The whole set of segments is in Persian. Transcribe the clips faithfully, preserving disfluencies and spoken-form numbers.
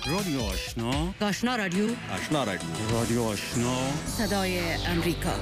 رادیو آشنا، آشنا رادیو، آشنا رادیو، رادیو آشنا، صدای امریکا.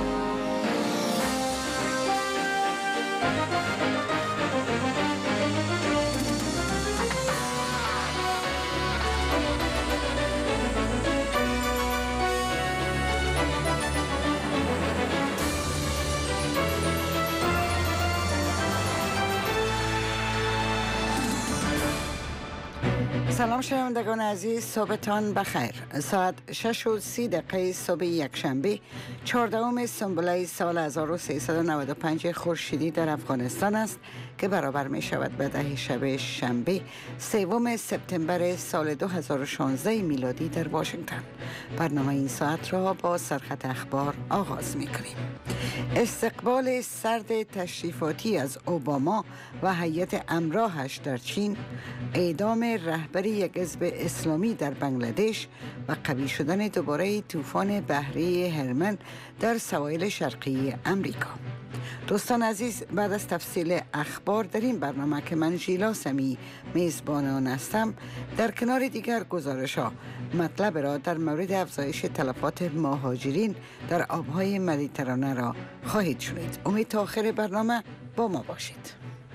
سلام شنوندگان عزیز، صبحتان بخیر. ساعت شش و سی دقیقه صبح یکشنبه چهاردهم سنبله سال هزار و سیصد و نود و پنج خورشیدی در افغانستان است که برابر می شود به ده شب شنبه سوم سپتامبر سال دو هزار و شانزده میلادی در واشنگتن. برنامه این ساعت را با سرخط اخبار آغاز می کنیم. استقبال سرد تشریفاتی از اوباما و هیئت امراهش در چین، اعدام رهبر یک حزب اسلامی در بنگلادش و قوی شدن دوباره طوفان بحری هرمن در سواحل شرقی امریکا. دوستان عزیز، بعد از تفصیل اخبار در این برنامه که من ژیلا سمی میزبان آن هستم، در کنار دیگر گزارش‌ها مطلب را در مورد افزایش تلفات مهاجرین در آبهای مدیترانه را خواهید شنید. امید تا آخر برنامه با ما باشید.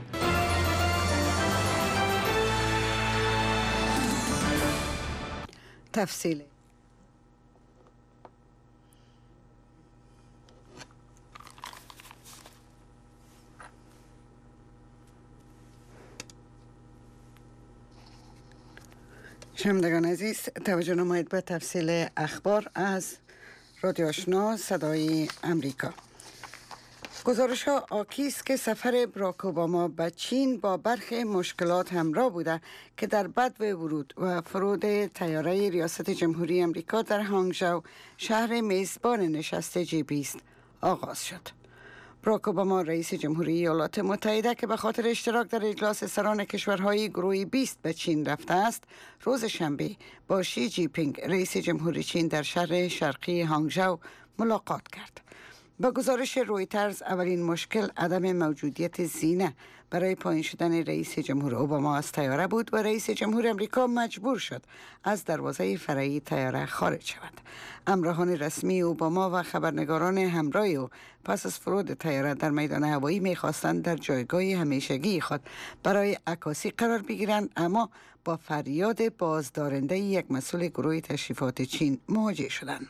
تفصیل شنوندگان عزیز، توجه نمایید به تفصیل اخبار از رادیو آشنا صدای امریکا. گزارش ها آکی است که سفر براک اوباما به چین با برخی مشکلات همراه بوده که در بدو ورود و فرود طیاره ریاست جمهوری امریکا در هانگژو، شهر میزبان نشست جی بیست، آغاز شد. براک اوباما رئیس جمهوری ایالات متحده که به خاطر اشتراک در اجلاس سران کشورهای گروه بیست به چین رفته است، روز شنبه با شی جی پینگ رئیس جمهوری چین در شهر شرقی هانگژو ملاقات کرد. با گزارش رویترز، اولین مشکل عدم موجودیت زینه برای پایین شدن رئیس جمهور اوباما از طیاره بود و رئیس جمهور امریکا مجبور شد از دروازه فرعی طیاره خارج شود. همراهان رسمی اوباما و خبرنگاران همراه او پس از فرود طیاره در میدان هوایی می‌خواستند در جایگاه همیشگی خود برای عکاسی قرار بگیرند، اما با فریاد بازدارنده یک مسئول گروه تشریفات چین مواجه شدند.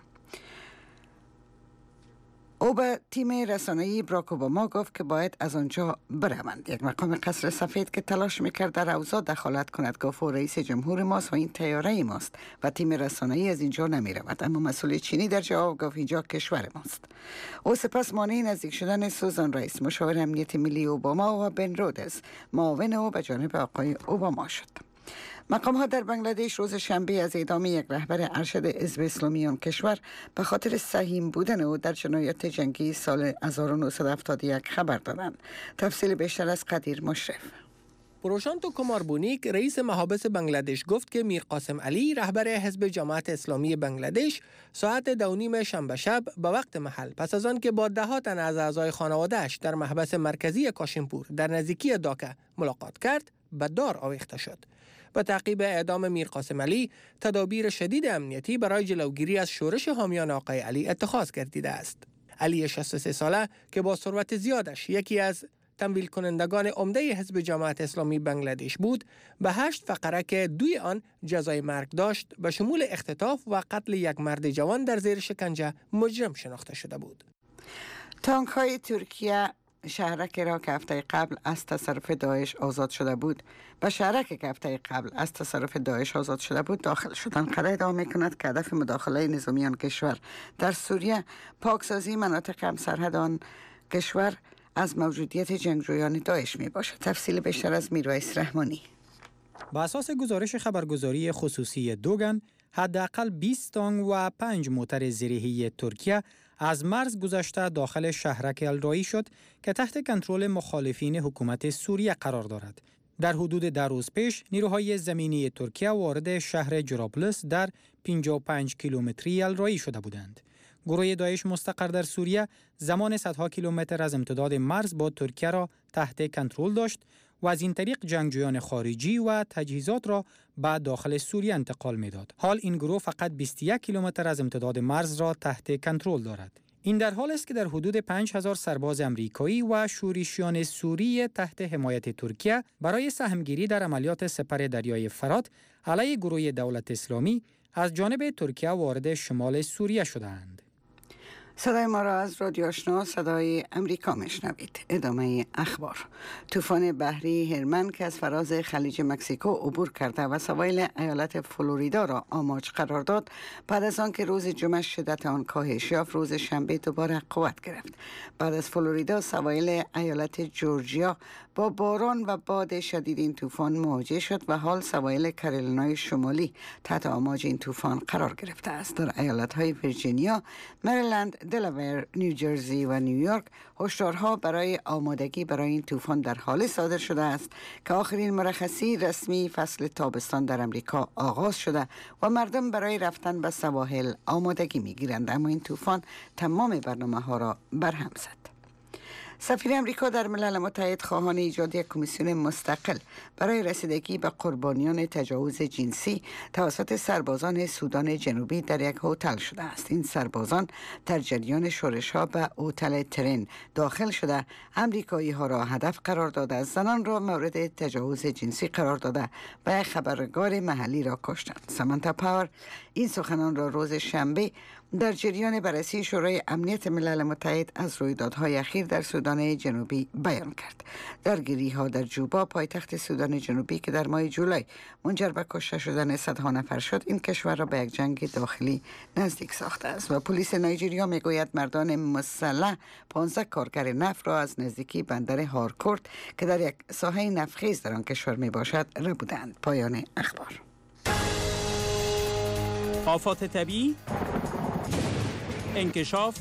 او به تیم رسانه‌ای براک اوباما گفت که باید از آنجا بروند. یک مقام قصر سفید که تلاش میکرد در اوضاع دخالت کند گفت او رئیس جمهور ماست و این طیاره ماست و تیم رسانه‌ای از اینجا نمیرود. اما مسئول چینی در جواب گفت اینجا کشور ماست. او سپس مانع نزدیک شدن سوزان رئیس، مشاور امنیت ملی اوباما، و بن رودز، معاون او، به جانب آقای اوباما شد. مقام ها در بنگلادش روز شنبه از اعدام یک رهبر ارشد حزب اسلامی آن کشور به خاطر سهیم بودن او در جنایات جنگی سال هزار و نهصد و هفتاد و یک خبر دادند. تفصیل بیشتر از قدیر مشرف. پروشانتو کماربونیک رئیس محابس بنگلادش گفت که میر قاسم علی رهبر حزب جماعت اسلامی بنگلادش ساعت دو نیم شنبه شب به وقت محل پس از آن که با ده ها تن از اعضای خانواده‌اش در محبس مرکزی کاشیمپور در نزدیکی داکا ملاقات کرد، به دار آویخته شد. با تعقیب اعدام میر قاسم علی، تدابیر شدید امنیتی برای جلوگیری از شورش حامیان آقای علی اتخاذ گردیده است. علی شصت و سه ساله که با ثروت زیادش یکی از تمویل کنندگان عمده حزب جماعت اسلامی بنگلادش بود، به هشت فقره که دوی آن جزای مرگ داشت به شمول اختطاف و قتل یک مرد جوان در زیر شکنجه مجرم شناخته شده بود. تانک های ترکیه شهرک را که هفته قبل از تصرف داعش آزاد شده بود و شهرک که هفته قبل از تصرف داعش آزاد شده بود داخل شدن. قرار ادعا می‌کند که هدف مداخله نظامیان کشور در سوریه پاکسازی مناطق همسرحد آن کشور از موجودیت جنگجویان داعش می باشد. تفصیل بیشتر از میرویس رحمانی. با اساس گزارش خبرگزاری خصوصی دوگان، حداقل بیست تانک و پنج موتر زیرهی ترکیه از مرز گذشته داخل شهرک الرایی شد که تحت کنترل مخالفین حکومت سوریه قرار دارد. در حدود ده روز پیش نیروهای زمینی ترکیه وارد شهر جرابلس در پنجاه و پنج کیلومتری الرایی شده بودند. گروه داعش مستقر در سوریه زمان صدها کیلومتر از امتداد مرز با ترکیه را تحت کنترل داشت و از این طریق جنگجویان خارجی و تجهیزات را به داخل سوریه انتقال می‌داد. حال این گروه فقط بیست و یک کیلومتر از امتداد مرز را تحت کنترل دارد. این در حال است که در حدود پنج هزار سرباز امریکایی و شورشیان سوری تحت حمایت ترکیه برای سهمگیری در عملیات سپر دریای فرات علیه گروه دولت اسلامی از جانب ترکیه وارد شمال سوریه شدند. صدای ما را از رادیو آشنا صدای امریکا میشنوید. ادامه اخبار. طوفان بحری هرمن که از فراز خلیج مکزیکو عبور کرده و سواحل ایالت فلوریدا را آماج قرار داد، بعد از آنکه روز جمعه شدت آن کاهش یافت، روز شنبه دوباره قوت گرفت. بعد از فلوریدا، سواحل ایالت جورجیا با باران و باد شدید این طوفان مواجه شد و حال سواحل کارولینای شمالی تحت آماج این طوفان قرار گرفته است. در ایالت‌های ویرجینیا، مریلند، دلاور، نیوجرسی و نیویورک هشدارها برای آمادگی برای این طوفان در حال صادر شده است که آخرین مرخصی رسمی فصل تابستان در امریکا آغاز شده و مردم برای رفتن به سواحل آمادگی می‌گیرند، اما این طوفان تمام برنامه‌ها را برهم زد. سفیر امریکا در ملل متحد خواهان ایجاد یک کمیسیون مستقل برای رسیدگی به قربانیان تجاوز جنسی توسط سربازان سودان جنوبی در یک هتل شده است. این سربازان در جریان شورش‌ها به هتل ترین داخل شده، امریکایی ها را هدف قرار داده، زنان را مورد تجاوز جنسی قرار داده و یک خبرنگار محلی را کشتند. سامانتا پاور این سخنان را روز شنبه در جریان بررسی شورای امنیت ملل متحد از رویدادهای اخیر در سودان جنوبی بیان کرد. درگیری‌ها در جوبا، پایتخت سودان جنوبی که در ماه جولای منجر به کشته شدن صدها نفر شد، این کشور را به یک جنگ داخلی نزدیک ساخته است و پلیس نایجریا میگوید مردان مسلح پانزده کارگر نفت را از نزدیکی بندر هارکورت که در یک ساحه نفتخیز در آن کشور میباشد ربودند. پایان اخبار. آفات طبیعی، انکشاف،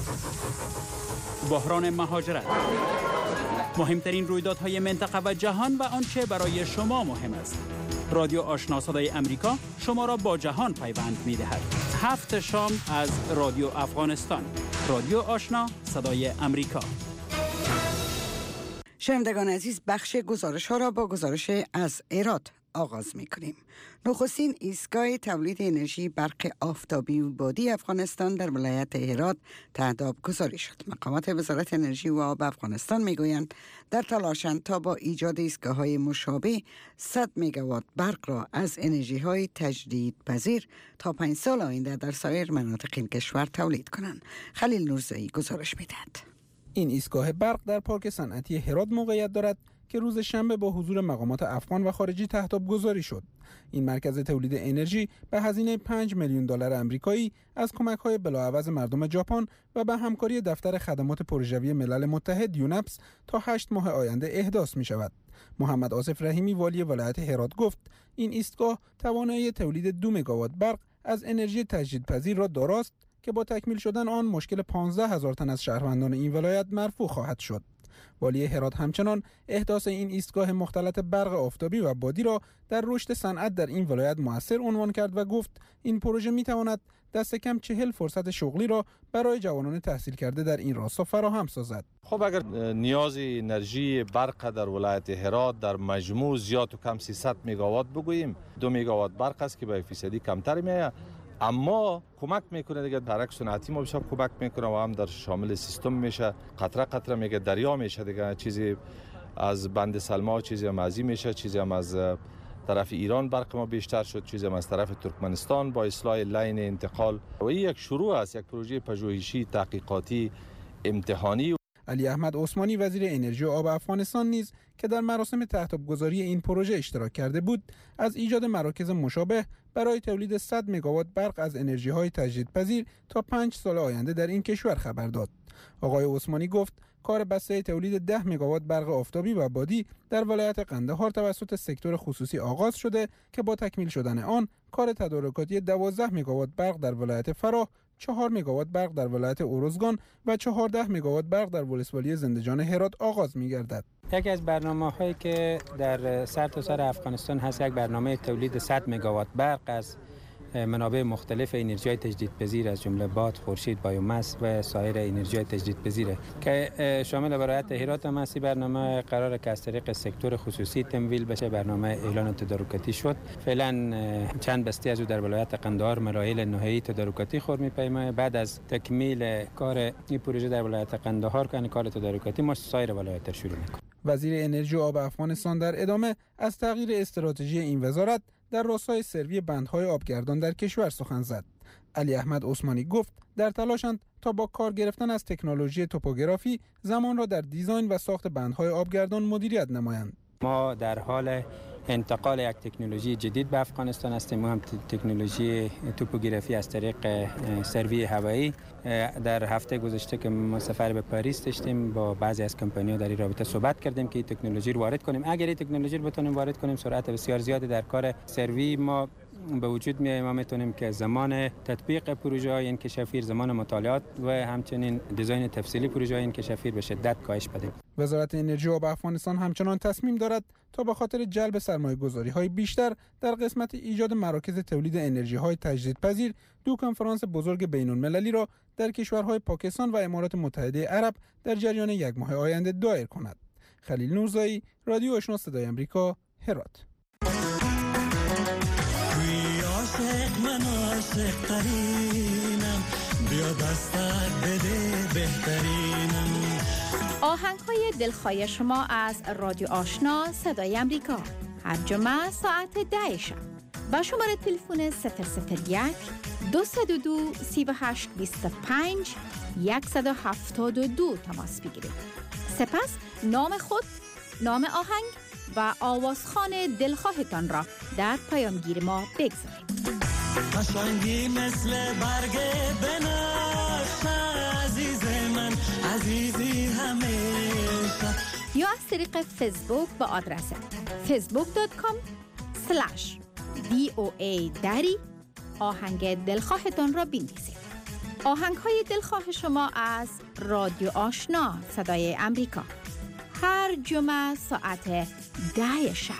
بحران مهاجرت، مهمترین رویدادهای منطقه و جهان و آنچه برای شما مهم است. رادیو آشنا صدای امریکا شما را با جهان پیوند می‌دهد. هفت شام از رادیو افغانستان. رادیو آشنا صدای امریکا. شنوندگان عزیز، بخش گزارش ها را با گزارش از هرات آغاز می کنیم. نخستین ایستگاه تولید انرژی برق آفتابی و بادی افغانستان در ولایت هرات تحت آبگذاری شد. مقامات وزارت انرژی و آب افغانستان می گویند در تلاشند تا با ایجاد ایستگاه های مشابه صد مگاوات برق را از انرژی های تجدید پذیر تا پنج سال آینده در سایر مناطق این کشور تولید کنند. خلیل نورزایی گزارش می دهد. این ایستگاه برق در پارک صنعتی هرات موقعیت دارد که روز شنبه با حضور مقامات افغان و خارجی تحت آبگذاری شد. این مرکز تولید انرژی به هزینه پنج میلیون دلار آمریکایی از کمک‌های بلاعوض مردم ژاپن و به همکاری دفتر خدمات پروژوی ملل متحد یونپس تا هشت ماه آینده احداث می‌شود. محمد آصف رحیمی والی ولایت هرات گفت این ایستگاه توانایی تولید دو مگاوات برق از انرژی تجدیدپذیر را داراست که با تکمیل شدن آن مشکل پانزده هزار تن از شهروندان این ولایت مرفوع خواهد شد. والی هرات همچنان احداث این ایستگاه مختلط برق آفتابی و بادی را در رشد صنعت در این ولایت مؤثر عنوان کرد و گفت این پروژه می‌تواند دست کم چهل فرصت شغلی را برای جوانان تحصیل کرده در این راستا فراهم سازد. خب اگر نیاز انرژی برق در ولایت هرات در مجموع زیاد و کم سیصد مگاوات بگوییم، دو مگاوات برق است که به فیصدی کمتر میآید، اما کمک میکنه دیگه ترک صنعتی ما بسیار کمک میکنه و هم در شامل سیستم میشه. قطره قطره میگه دریا میشه دیگه، چیزی از بند سلما، چیزی هم ازی میشه، چیزی هم از طرف ایران برق ما بیشتر شد، چیزی هم از طرف ترکمنستان با اصلاح لین انتقال. و این یک شروع است، یک پروژه پژوهشی تحقیقاتی امتحانی. علی احمد عثمانی وزیر انرژی و آب افغانستان نیز که در مراسم تحت آبگذاری این پروژه اشتراک کرده بود، از ایجاد مراکز مشابه برای تولید صد مگاوات برق از انرژی‌های تجدیدپذیر تا پنج سال آینده در این کشور خبر داد. آقای عثمانی گفت کار بسته تولید ده مگاوات برق آفتابی و بادی در ولایت قندهار توسط سکتور خصوصی آغاز شده که با تکمیل شدن آن کار تدارکاتی دوازده مگاوات برق در ولایت فراه، چهار مگاوات برق در ولایت اروزگان و چهارده مگاوات برق در ولسوالی زندجان هرات آغاز می‌گردد. یکی از برنامه‌هایی که در سرتاسر افغانستان هست یک برنامه تولید صد مگاوات برق از منابع مختلف انرژی تجدیدپذیر از جمله باد، خورشید، بایوماس و سایر انرژی تجدیدپذیره که شامل ولایت هرات هم است. برنامه قرار که از طریق سکتور خصوصی تمویل بشه. برنامه اعلان تدارکاتی شد. فعلا چند بسته از او در ولایت قندهار مراحل نهایی تدارکاتی خور می‌پیمه. بعد از تکمیل کار این پروژه در ولایت قندهار که کار تدارکاتی ما سایر ولایت شروع می‌کنیم. وزیر انرژی و آب افغانستان در ادامه از تغییر استراتژی این وزارت در راستای سروی بندهای آبگردان در کشور سخن زد. علی احمد عثمانی گفت در تلاشند تا با کار گرفتن از تکنولوژی توپوگرافی زمان را در دیزاین و ساخت بندهای آبگردان مدیریت نمایند. ما در حال انتقال یک تکنولوژی جدید به افغانستان هستیم. ما هم تکنولوژی توپوگرافی از طریق سروی هوایی. در هفته گذشته که ما سفر به پاریس داشتیم با بعضی از کمپانی‌ها در این رابطه صحبت کردیم که این تکنولوژی رو وارد کنیم. اگر این تکنولوژی رو بتونیم وارد کنیم سرعت بسیار زیادی در کار سروی ما به وجود میاد. ما میتونیم که زمان تطبیق پروژه های انکشافی، زمان مطالعات و همچنین دیزاین تفصیلی پروژه های انکشافی به شدت کاهش بدیم. وزارت انرژی و آب افغانستان همچنان تصمیم دارد تا به خاطر جلب سرمایه‌گذاری های بیشتر در قسمت ایجاد مراکز تولید انرژی های تجدیدپذیر دو کنفرانس بزرگ بین‌المللی را در کشورهای پاکستان و امارات متحده عرب در جریان یک ماه آینده دایر کند. خلیل نورزایی، رادیو آشنا صدای آمریکا، هرات. عاشق من عاشق ترینم، بیا دستت بده بهترینم. آهنگ های دلخواه شما از رادیو آشنا صدای امریکا هر جمعه ساعت ده شب با شماره تلفن صفر صفر یک دو دو دو سه هشت دو پنج صفر یک هفت دو تماس بگیرید. سپس نام خود، نام آهنگ و آوازخوان دلخواهتان را در پیامگیر ما بگذارید. قشنگی مثل برگ بنفشه عزیز من، عزیزی همیشه. یا از طریق فیسبوک با آدرس فیسبوک دات کام اسلش دی او ای دری آهنگ دلخواهتان را بنویسید. آهنگ های دلخواه شما از رادیو آشنا صدای امریکا هر جمعه ساعت ده شب.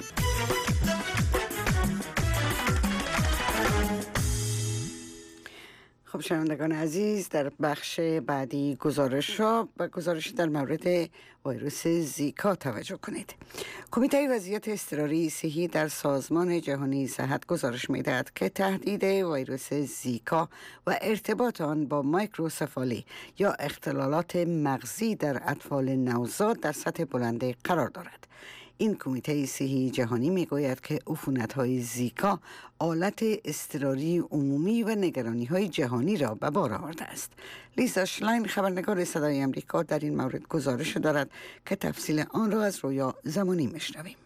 خب شنوندگان عزیز، در بخش بعدی گزارش را و گزارش در مورد ویروس زیکا توجه کنید. کمیته وضعیت اضطراری صحی در سازمان جهانی صحت گزارش می‌دهد که تهدید ویروس زیکا و ارتباط آن با مایکروسفالی یا اختلالات مغزی در اطفال نوزاد در سطح بلندی قرار دارد. این کمیته صحی جهانی میگوید که عفونت‌های زیکا آلت اضطراری عمومی و نگرانی‌های جهانی را به بار آورده است. لیزا شلاین خبرنگار صدای آمریکا در این مورد گزارش دارد که تفصیل آن را از رویا زمانی میشنویم.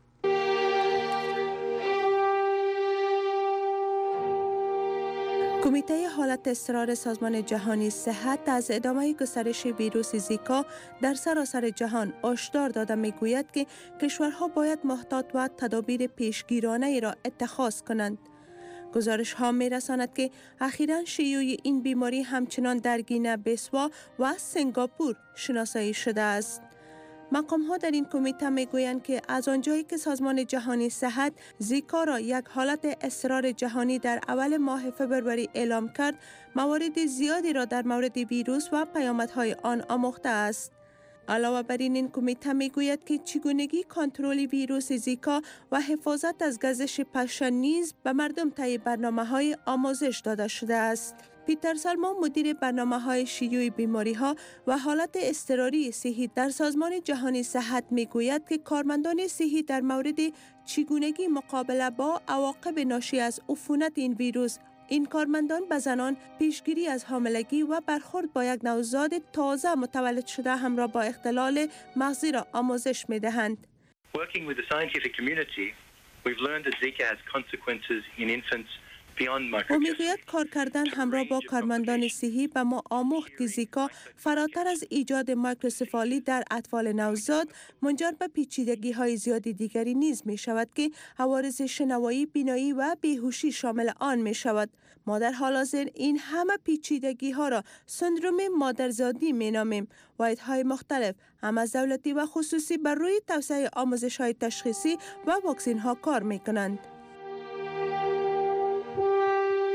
کمیته حالت اضطرار سازمان جهانی صحت از ادامه گسترش ویروس زیکا در سراسر جهان هشدار داده میگوید که کشورها باید محتاط و تدابیر پیشگیرانه را اتخاذ کنند. گزارش ها می رساند که اخیراً شیوع این بیماری همچنان در گینه بیسوا و سنگاپور شناسایی شده است. مقام ها در این کمیته می گویند که از آنجایی که سازمان جهانی صحت زیکا را یک حالت اضطرار جهانی در اول ماه فوریه اعلام کرد، موارد زیادی را در مورد ویروس و پیامدهای آن آموخته است. علاوه بر این، این کمیته می گوید که چگونگی کنترل ویروس زیکا و حفاظت از گزش پشه نیز به مردم طی برنامه‌های آموزش داده شده است. پیتر سالمون مدیر برنامه‌های شیوع بیماری‌ها و حالت اضطراری صحی در سازمان جهانی صحت می‌گوید که کارمندان صحی در مورد چگونگی مقابله با عواقب ناشی از عفونت این ویروس، این کارمندان به زنان پیشگیری از حاملگی و برخورد با یک نوزاد تازه متولد شده همراه با اختلال مغزی را آموزش می‌دهند. Working with the scientific community, we've learned that Zika has consequences in infants. او میگوید کار کردن همراه با کارمندان صحی به ما آموخت که زیکا فراتر از ایجاد مایکروسفالی در اطفال نوزاد منجر به پیچیدگی های زیادی دیگری نیز می شود که عوارض شنوایی، بینایی و بیهوشی شامل آن می شود. ما در حال حاضر این همه پیچیدگی ها را سندروم مادرزادی می نامیم. واحدهای مختلف هم از دولتی و خصوصی بر روی توسعه آموزش های تشخیصی و واکسین ها کار می کنند.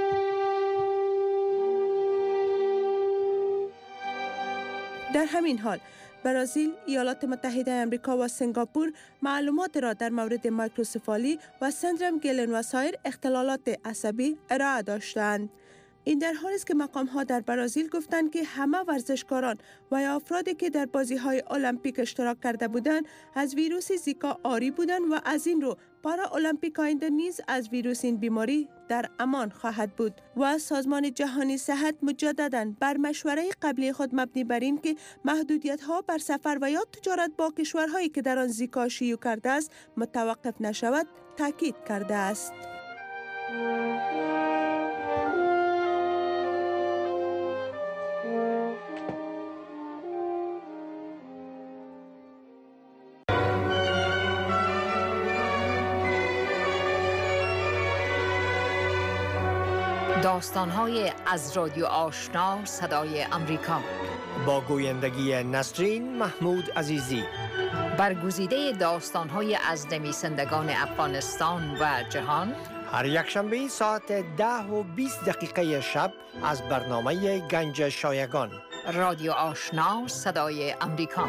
در همین حال برزیل، ایالات متحده آمریکا و سنگاپور معلومات را در مورد مایکروسفالی و سندرم گیلن و سایر اختلالات عصبی ارائه داشتند. این در حالی است که مقام‌ها در برزیل گفتند که همه ورزشکاران و یا افرادی که در بازی‌های المپیک اشتراک کرده بودند از ویروس زیکا عاری بودند و از این رو پارا المپیک آینده نیز از ویروس این بیماری در امان خواهد بود. و سازمان جهانی صحت مجدداً بر مشوره قبلی خود مبنی بر این که محدودیت‌ها بر سفر و یا تجارت با کشورهایی که در آن زیکا شیوع کرده است متوقف نشود تاکید کرده است. داستان‌های از رادیو آشنا صدای امریکا با گویندگی نسرین محمود عزیزی. برگزیده داستان‌های از نویسندگان افغانستان و جهان هر یک شنبه ساعت ده و بیست دقیقه شب از برنامه گنج شایگان. رادیو آشنا صدای امریکا.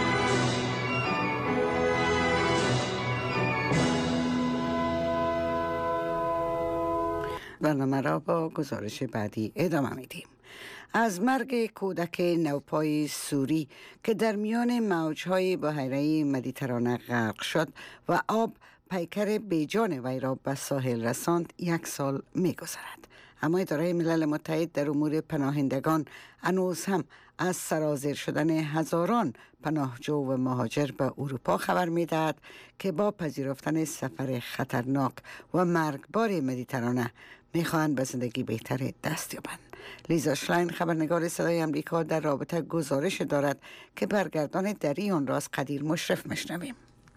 برنامه را با گزارش بعدی ادامه میدیم. از مرگ کودک نوپای سوری که در میان موجهای بحیره مدیترانه غرق شد و آب پیکر بیجان وی را به ساحل رساند یک سال می‌گذرد. اما اداره ملل متحد در امور پناهندگان هنوز هم از سرازیر شدن هزاران پناهجو و مهاجر به اروپا خبر می‌دهد که با پذیرفتن سفر خطرناک و مرگبار مدیترانه می‌خواهند به زندگی بهتر دست یابند. لیزا شلاین خبرنگار صدای امریکا در رابطه گزارش دارد که برگردان دری آن را از قدیر مشرف می‌شنویم.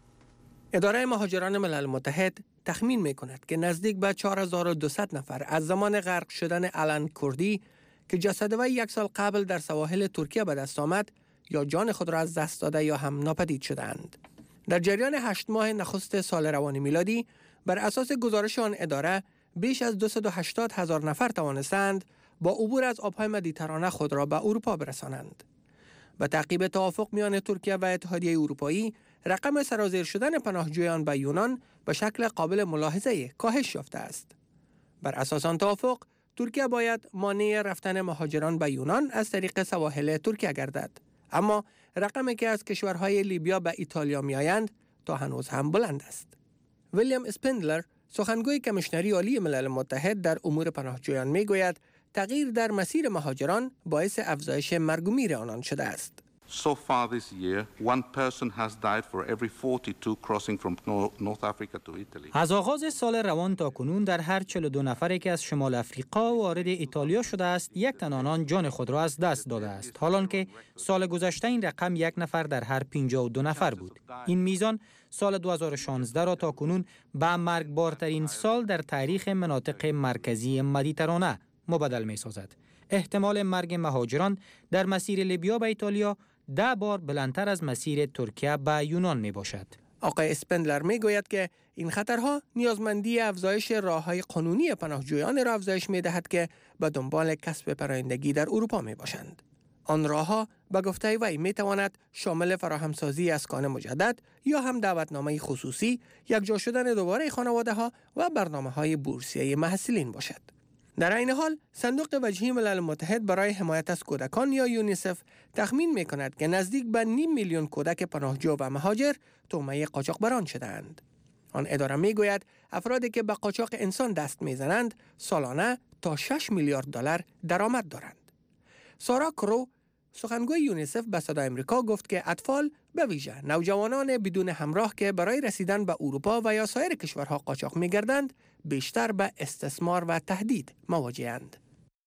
اداره مهاجران ملل متحد تخمین می‌کند که نزدیک به چهار هزار و دویست نفر از زمان غرق شدن آلن کوردی که جسد وی یک سال قبل در سواحل ترکیه به دست آمد یا جان خود را از دست داده یا هم ناپدید شدند. در جریان هشت ماه نخست سال روان میلادی بر اساس گزارش آن اداره بیش از دویست و هشتاد هزار نفر توانستند با عبور از آبهای مدیترانه خود را به اروپا برسانند. به تعقیب توافق میان ترکیه و اتحادیه اروپایی، رقم سرازیر شدن پناهجویان به یونان به شکل قابل ملاحظه کاهش یافته است. بر اساس آن توافق، ترکیه باید مانع رفتن مهاجران به یونان از طریق سواحل ترکیه گردد. اما رقمی که از کشورهای لیبیا به ایتالیا میآیند تا هنوز هم بلند است. ویلیام اسپندلر، سخنگوی کمیشنری عالی ملل متحد در امور پناهجویان میگوید تغییر در مسیر مهاجران باعث افزایش مرگ و میر آنان شده است. So far this year, one person has died for every forty-two crossing from North Africa to Italy. از آغاز سال روان تا کنون در هر چهل و دو نفری که از شمال افریقا وارد ایتالیا شده است، یک تن آنان جان خود را از دست داده است. حالان که سال گذشته این رقم یک نفر در هر پنجاه و دو نفر بود. این میزان سال دو هزار و شانزده را تا کنون به مرگبارترین سال در تاریخ مناطق مرکزی مدیترانه مبدل می سازد. احتمال مرگ مهاجران در مسیر لیبیا به ایتالیا ده بار بلندتر از مسیر ترکیه به یونان می باشد. آقای اسپندلر می گوید که این خطرها نیازمندی افزایش راه‌های قانونی پناهجویان را افزایش می دهد که به دنبال کسب پناهندگی در اروپا می باشند. آن راه‌ها به گفته وی می تواند شامل فراهمسازی اسکان مجدد یا هم دعوتنامه خصوصی، یکجا شدن دوباره خانواده‌ها و برنامه‌های بورسیه محصلین باشد. در این حال صندوق وجهی ملل متحد برای حمایت از کودکان یا یونیسف تخمین می کند که نزدیک به نیم میلیون کودک پناهجو و مهاجر طعمه قاچاقبران شده‌اند. آن اداره می گوید افرادی که به قاچاق انسان دست می زنند سالانه تا شش میلیارد دلار درآمد دارند. سارا کرو، سخنگوی یونیسف به صدای امریکا گفت که اطفال به ویژه نوجوانان بدون همراه که برای رسیدن به اروپا و یا سایر کشورها قاچاق می‌گردند بیشتر به استثمار و تهدید مواجه‌اند.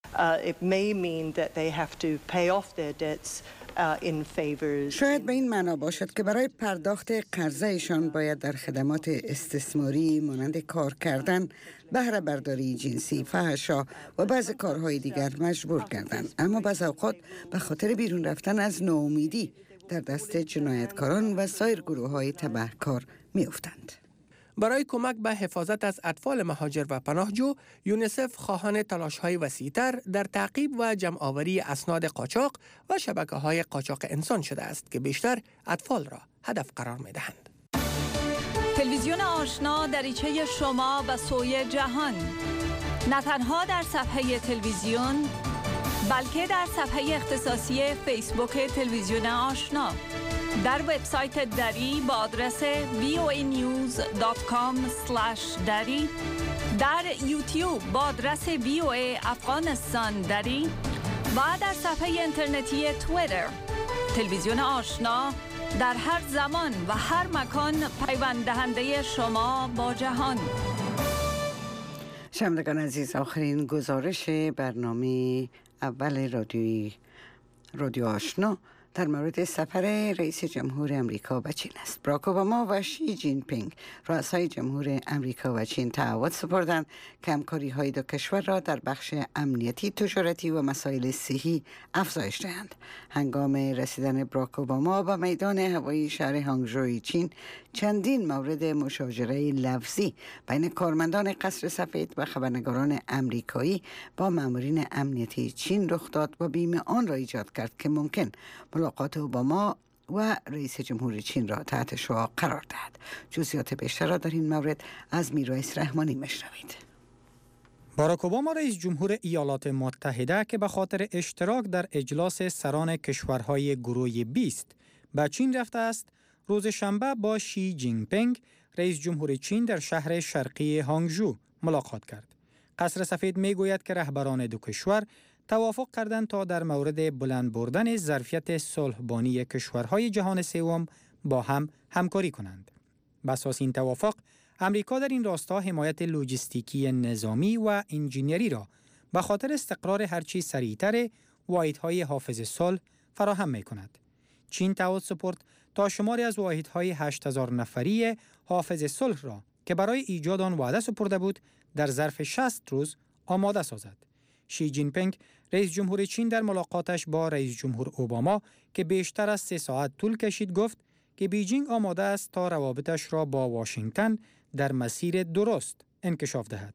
شاید به این معنا باشد که برای پرداخت قرضه‌شان باید در خدمات استثماری مانند کار کردن، بهره برداری جنسی، فحشا و بعض کارهای دیگر مجبور کردند. اما بعض اوقات به خاطر بیرون رفتن از ناامیدی در دست جنایتکاران و سایر گروه‌های تبهکار می‌افتند. برای کمک به حفاظت از اطفال مهاجر و پناهجو، یونیسف خواهان تلاش‌های وسیع‌تر در تعقیب و جمع‌آوری اسناد قاچاق و شبکه‌های قاچاق انسان شده است که بیشتر اطفال را هدف قرار می‌دهند. تلویزیون آشنا دریچه شما به سوی جهان، نه تنها در صفحه تلویزیون بلکه در صفحه اختصاصی فیسبوک تلویزیون آشنا، در وبسایت دری با آدرس وی او ای نیوز دات کام اسلش دری، در یوتیوب با آدرس وی او ای افغانستان دری و در صفحه اینترنتی توییتر. تلویزیون آشنا در هر زمان و هر مکان پیوند دهنده شما با جهان. شنوندگان عزیز، آخرین گزارش برنامه اول رادیوی رادیو آشنا در مورد سفر رئیس جمهور امریکا به چین است. باراک اوباما و شی جین پینگ رؤسای جمهور امریکا و چین تعهد سپردند که همکاری‌های دو کشور را در بخش امنیتی، تجارتی و مسائل صحی افزایش دهند. هنگام رسیدن باراک اوباما به میدان هوایی شهر هانگژوی چین، چندین مورد مشاجره لفظی بین کارمندان قصر سفید و خبرنگاران امریکایی با مامورین امنیتی چین رخ داد و بیم آن را ایجاد کرد که ممکن ملاقات اوباما و رئیس جمهور چین را تحت شعاع قرار دهد. جزئیات بیشتر را در این مورد از میرواعظ رحمانی مشنوید. باراک اوباما رئیس جمهور ایالات متحده که به خاطر اشتراک در اجلاس سران کشورهای گروه بیست به چین رفته است، روز شنبه با شی جین پینگ رئیس جمهور چین در شهر شرقی هانگژو ملاقات کرد. قصر سفید می گوید که رهبران دو کشور توافق کردند تا در مورد بلند بردن ظرفیت صلح‌بانی کشورهای جهان سوم با هم همکاری کنند. بر اساس این توافق، امریکا در این راستا حمایت لوجستیکی نظامی و انجینیری را به خاطر استقرار هرچی سریعتر واحدهای حافظ صلح فراهم می کند. چین تعهد سپرد تا شماری از واحدهای هشت هزار نفری حافظ صلح را که برای ایجاد آن وعده سپرده بود در ظرف شصت روز آماده سازد. شی جین پینگ رئیس جمهور چین در ملاقاتش با رئیس جمهور اوباما که بیشتر از سه ساعت طول کشید گفت که بیجینگ آماده است تا روابطش را با واشنگتن در مسیر درست انکشاف دهد.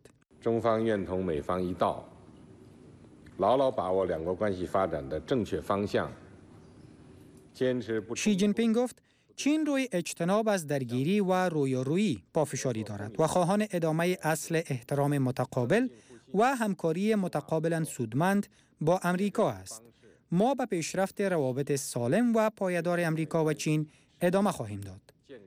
شی جین پینگ گفت چین روی اجتناب از درگیری و رویارویی پافشاری دارد و خواهان ادامه اصل احترام متقابل و همکاری متقابلا سودمند با امریکا است. ما به پیشرفت روابط سالم و پایدار امریکا و چین ادامه خواهیم داد.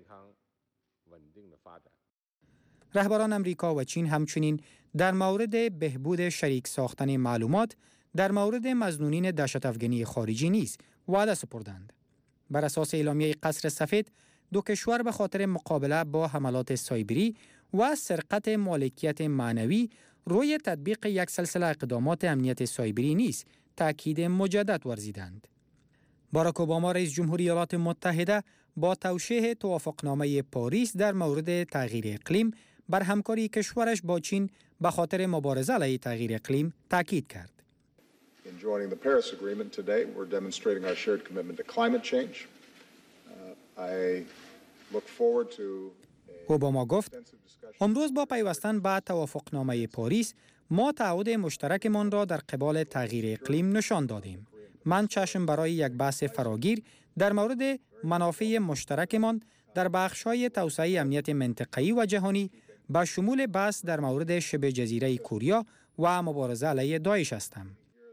رهبران امریکا و چین همچنین در مورد بهبود شریک ساختن معلومات در مورد مظنونین دهشت افغانی خارجی نیز وعده سپردند. بر اساس اعلامیه قصر سفید، دو کشور به خاطر مقابله با حملات سایبری و سرقت مالکیت معنوی روی تطبیق یک سلسله اقدامات امنیت سایبری نیز تأکید مجدد ورزیدند. باراک اوباما رئیس جمهور ایالات متحده با توشیح توافقنامه پاریس در مورد تغییر اقلیم بر همکاری کشورش با چین به خاطر مبارزه علیه تغییر اقلیم تاکید کرد. In joining the Paris Agreement today, we're demonstrating our shared commitment to climate change. Uh, I look forward to اوباما گفت امروز با پیوستن به توافقنامه پاریس ما تعهد مشترکمان را در قبال تغییر اقلیم نشان دادیم. من چشم برای یک بحث فراگیر در مورد منافع مشترکمان در بخش‌های توسعه امنیت منطقه‌ای و جهانی با شمول بحث در مورد شبه جزیره کوریا و مبارزه علیه داعش هستم.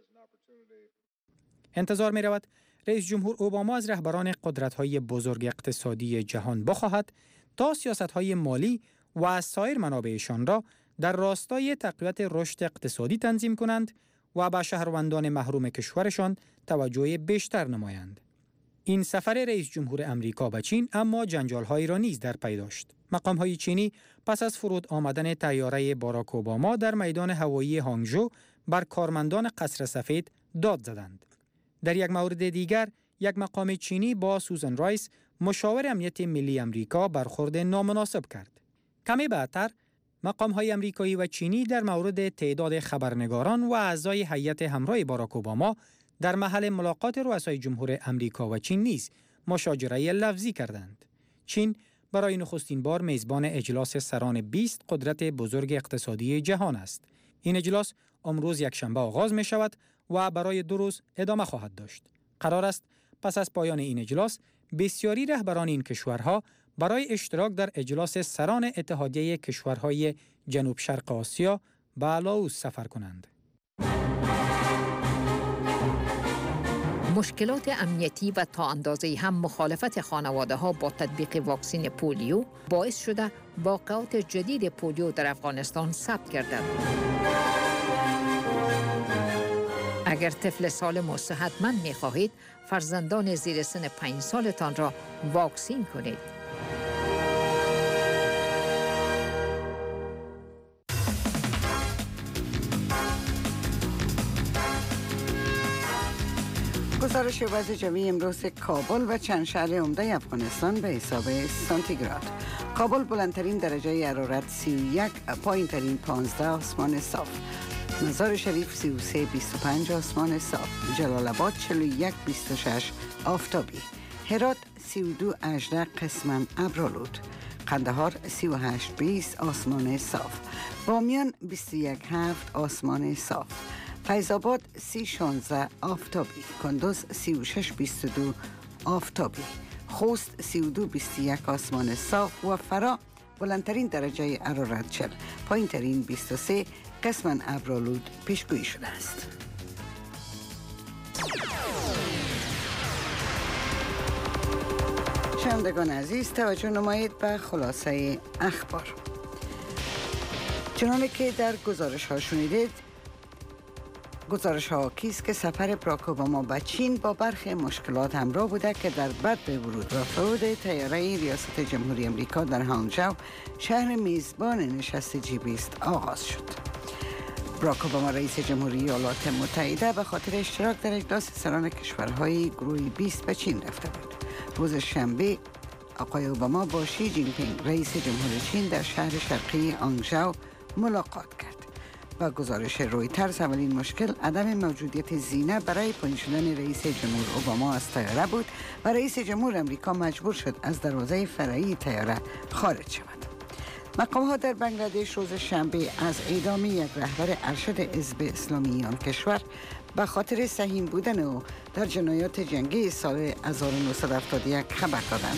انتظار می رود رئیس جمهور اوباما از رهبران قدرت‌های بزرگ اقتصادی جهان بخواهد تا سیاست‌های مالی و سایر منابعشان را در راستای تقویت رشد اقتصادی تنظیم کنند و به شهروندان محروم کشورشان توجه بیشتر نمایند. این سفر رئیس جمهور امریکا به چین اما جنجال‌هایی را نیز در پی داشت. مقام‌های چینی پس از فرود آمدن طیاره باراک اوباما در میدان هوایی هانگژو بر کارمندان قصر سفید داد زدند. در یک مورد دیگر، یک مقام چینی با سوزان رایس، مشاور امنیت ملی امریکا، برخورد نامناسب کرد. کمی بعدتر، مقام‌های امریکایی و چینی در مورد تعداد خبرنگاران و اعضای هیئت همراه باراک اوباما در محل ملاقات رؤسای جمهور امریکا و چین نیز مشاجره لفظی کردند. چین برای نخستین بار میزبان اجلاس سران بیست قدرت بزرگ اقتصادی جهان است. این اجلاس امروز یکشنبه آغاز می شود و برای دو روز ادامه خواهد داشت. قرار است پس از پایان این اجلاس بسیاری رهبران این کشورها برای اشتراک در اجلاس سران اتحادیه کشورهای جنوب شرق آسیا به لاوس سفر کنند. مشکلات امنیتی و تا اندازه‌ای هم مخالفت خانواده ها با تطبیق واکسن پولیو باعث شده واقعات جدید پولیو در افغانستان ثبت گردد. اگر طفل سالم و صحتمند می‌خواهید، فرزندان زیر سن پنج سالتان را واکسین کنید. گزارش وضع جوی امروز کابل و چند شهر عمده افغانستان به حساب سانتیگراد. کابل بلندترین درجه حرارت سی و یک، پایین ترین پانزده، آسمان صاف. مزار شریف سی و سه و بیست و پنج، آسمان صاف. جلال آباد چهل و یک و بیست و شش، آفتابی. هرات سی و دو و هجده، قسما ابرآلود. قندهار سی و هشت و بیست، آسمان صاف. بامیان بیست و یک و هفت، آسمان صاف. فیض آباد سی و شانزده، آفتابی. کندوز سی و شش و بیست و دو، آفتابی. خوست سی و دو و بیست و یک، آسمان صاف. و فرا بلندترین درجه حرارت چهل، پایین ترین بیست و سه، قسما ابرآلود پیشگویی شده است. شنوندگان عزیز، توجه نمایید به خلاصه اخبار. چنانه که در گزارش ها شنیدید، گزارش ها کیست که سفر براک اوباما به چین با برخی مشکلات همراه بوده که در بد به ورود و فرود طیاره ریاست جمهوری امریکا در هانگجو، شهر میزبان نشست جی بیست آغاز شد. براک اوباما رئیس جمهوری ایالات متحده به خاطر اشتراک در اجلاس سران کشورهای گروه بیست به چین رفته بود. روز شنبه آقای اوباما با شی جین پینگ رئیس جمهوری چین در شهر شرقی هانگجو ملاقات کرد. با گزارش رویترز اولین مشکل عدم موجودیت زینه برای پایین شدن رئیس جمهور اوباما از طیاره بود و رئیس جمهور امریکا مجبور شد از دروازه فرعی طیاره خارج شود. مقام ها در بنگلادش روز شنبه از اعدام یک رهبر ارشد حزب اسلامی آن کشور به خاطر سهیم بودن او در جنایات جنگی سال هزار و نهصد و هفتاد و یک خبر دادند.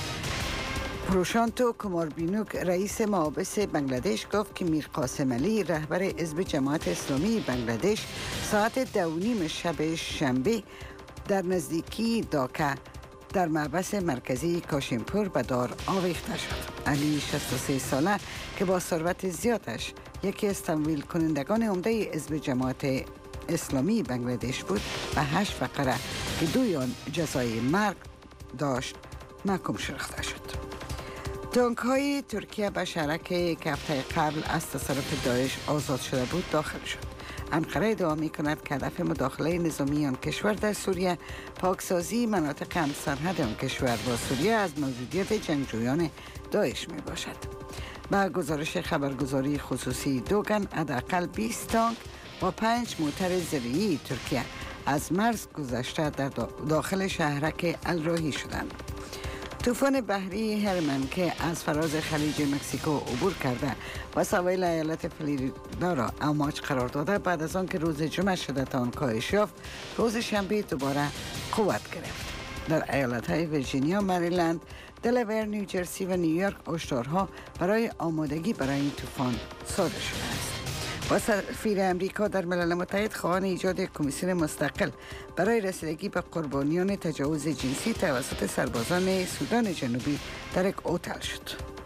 پروشانتو کماربینوک رئیس محابس بنگلادش گفت که میر قاسم علی رهبر حزب جماعت اسلامی بنگلادش ساعت دو و نیم شب شنبه در نزدیکی داکا در محبس مرکزی کاشیمپور به دار آویخته شد. علی شصت و سه ساله که با ثروت زیادش یکی از تمویل کنندگان عمده حزب جماعت اسلامی بنگلادش بود و هشت فقره که دوی آن جزای مرگ داشت محکوم شناخته شد. تانک های ترکیه به شهرک که هفته قبل از تصرف داعش آزاد شده بود داخل شد. انقره ادعا می کند که هدف مداخله نظامی آن کشور در سوریه پاکسازی مناطق همسرحد آن کشور با سوریه از موجودیت جنگجویان داعش می باشد. با گزارش خبرگزاری خصوصی دوگان حداقل بیست تانک با پنج موتر زرعی ترکیه از مرز گذشته در داخل شهرک الراهی شدند. طوفان بحری هرمن که از فراز خلیج مکزیکو عبور کرده و سواحل ایالت فلوریدا را امواج قرار داده، بعد از آن که روز جمعه شدت آن کاهش یافت، روز شنبه دوباره قوت گرفت. در ایالت‌های ویرجینیا، مریلند، دلاور، نیوجرسی و نیویورک هشدارها برای آمادگی برای این طوفان صادر شده است. و سفیر امریکا در ملل متحد خواهان ایجاد کمیسیون مستقل برای رسیدگی به قربانیان تجاوز جنسی توسط سربازان سودان جنوبی در یک هتل شد.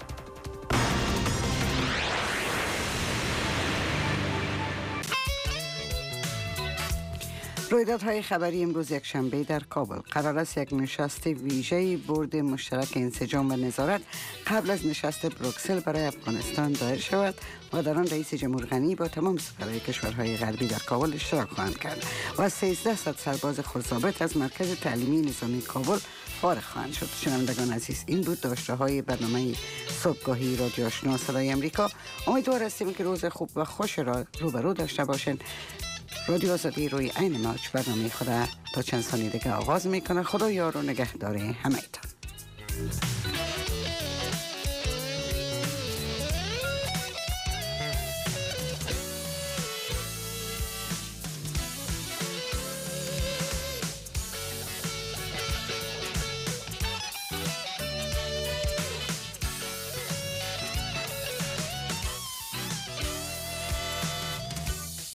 رویدادهای خبری امروز یک شنبه در کابل. قرار است یک نشست ویژه بورد مشترک انسجام و نظارت قبل از نشست بروکسل برای افغانستان دایر شود و در آن رئیس جمهور غنی با تمام سفرهای کشورهای غربی در کابل اشتراک خواهند کرد و سیزده صد سرباز خرسابت از مرکز تعلیمی نظامی کابل فارغ خواهند شد. شنوندگان عزیز، این بود داشته های برنامه صبحگاهی رادیو آشنا صدای امریکا. امیدوار هستیم که روز خوب و خوش را روبرو داشته باشین. رادیو آزادی روی عین موج برنامه خود تا چند ثانیه دیگه آغاز میکنه. خدا یار و نگهدار همه ایتان.